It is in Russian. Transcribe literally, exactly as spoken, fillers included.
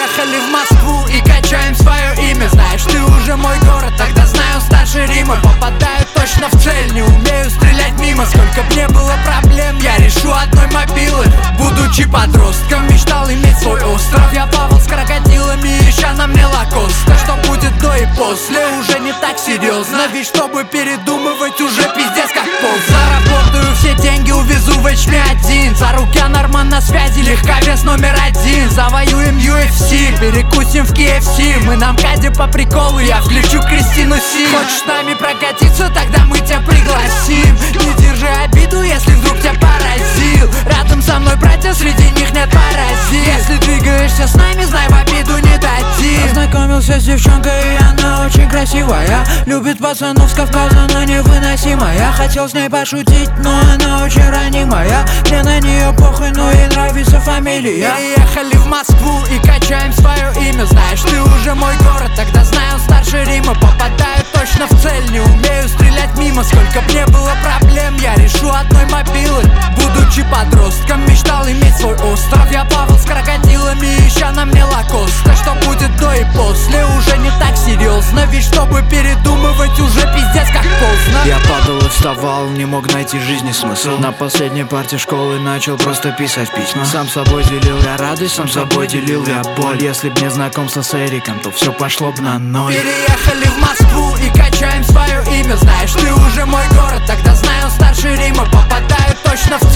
Переехали в Москву и качаем свое имя. Знаешь, ты уже мой город, тогда знаю старше Рима. Попадаю точно в цель, не умею стрелять мимо. Сколько б не было проблем, я решу одной мобилы. Будучи подростком, мечтал иметь свой остров. Я плавал с крокодилами, ища на мне лакоста. Что будет до и после, уже не так серьезно. Ведь чтобы передумывать, уже пиздец как поздно. Заработаю все деньги, увезу в эйч пи один. За руки Норман на связи, легковес номер один. Завоюем ю эф си, перекусим в кей эф си. Мы на МКАДе по приколу, я включу Кристину Си. Хочешь с нами прокатиться, тогда мы тебя пригласим. Не держи обиду, если вдруг тебя поразил. Рядом со мной братья, среди них нет паразит. Если двигаешься с нами, знай, в обиду не дадим. Познакомился с девчонкой, и она очень красивая. Любит пацанов с Кавказа, но невыносимая. Хотел с ней пошутить, но она очень ранимая. Мне на нее похуй, но ей нравится фамилия. Переехали в Москву и качаем свое имя. Знаешь, ты уже мой город, тогда знаю старше Рима. Попадаю точно в цель, не умею стрелять мимо. Сколько б не было проблем, я решу одной мобилы. Будучи подростком, мечтал иметь свой остров. Я плавал с крокодилами, ища на мне лакоста. Что будет до и после, уже не так серьезно. Ведь чтобы передумывать, уже пиздец как поздно. Я падал и вставал, не мог найти в жизни смысл. На последней парте школы начал просто писать письма. Сам собой делил я радость, сам собой делил я боль. Если б не знакомство с Эриком, то все пошло б на ноль. Переехали в Москву и качаем свое имя. Знаешь, ты уже мой город, тогда знаю старше Рима. Попадаю точно в